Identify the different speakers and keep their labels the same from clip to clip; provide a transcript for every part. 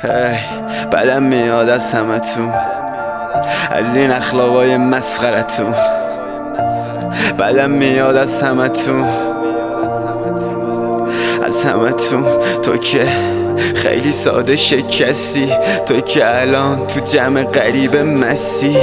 Speaker 1: بدم میاد از همتون، از این اخلاقای مسخرتون. بدم میاد از همتون، از همتون. تو که خیلی ساده شکستی، تو که الان تو جمع غریب مسی،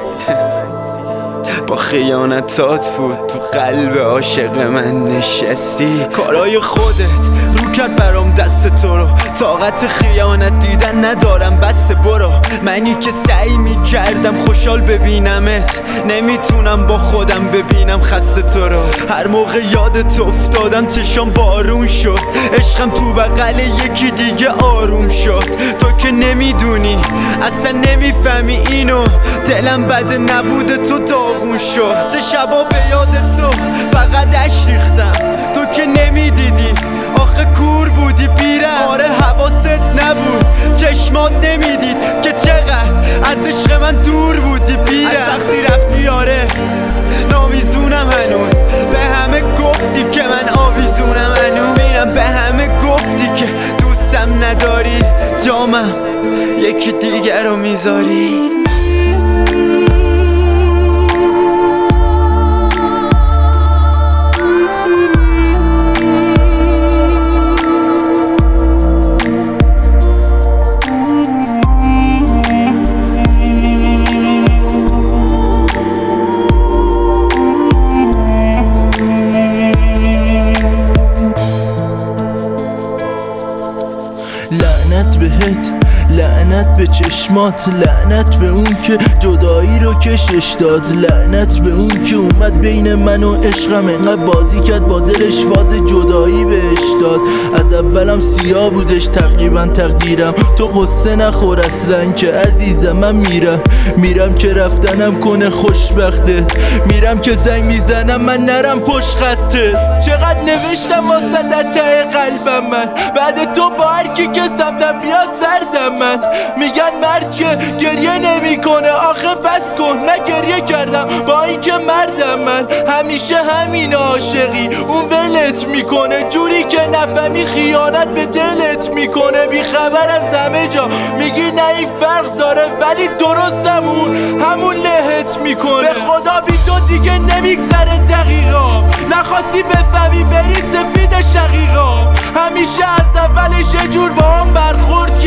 Speaker 1: با خیانتات بود تو قلب عاشق من نشستی. کارای خودت رو کرد برام دست تو رو، طاقت خیانت دیدن ندارم بس برو. منی که سعی میکردم خوشحال ببینمت، نمیتونم با خودم ببینم خسته تو رو. هر موقع یادت افتادم چشام بارون شد، عشقم تو بغل یکی دیگه آروم شد. تو که نمیدونی اصلا نمیفهمی اینو، دلم بده نبوده تو داغون شد. چه شبا به یاد تو فقط اش ریختم، تو که نمیدیدی آخه کور بودی پیرم. آره حواست نبود، چشمات نمیدید که چقدر از عشق من دور بودی پیرم. از وقتی رفتی آره نامیزونم هنوز، به همه گفتی که من آویزونم هنوز. میرم به همه گفتی که دوستم نداری، جامم یکی دیگر رو میذاری.
Speaker 2: لعنت بهت، لعنت به چشمات، لعنت به اون که جدایی رو کشش داد، لعنت به اون که اومد بین من و عشقم انقدر بازی کرد با دلش، فاز جدایی بهش داد. از اولم سیاه بودش تقریبا تقدیرم، تو قصه نخور اصلا که عزیزم. من میرم که رفتنم کنه خوشبختت، میرم که زنگ میزنم من نرم پشت خطت. چقدر نوشتم واسه در ته قلبم من، بعد تو با هر کی که سمتم بیاد سردم من. میگن مرد که گریه نمیکنه، آخه بس کن من گریه کردم با این که مردم من. همیشه همین عاشقی اون ولت میکنه، جوری که نفهمی خیانت به دلت میکنه. بیخبر از همه جا میگی نه این فرق داره، ولی درست همون لهت میکنه. به خدا بی تو دیگه نمیگذره دقیقا، نخواستی بفهمی بری سفید شقیقا. همیشه از اولش یه جور با هم برخورد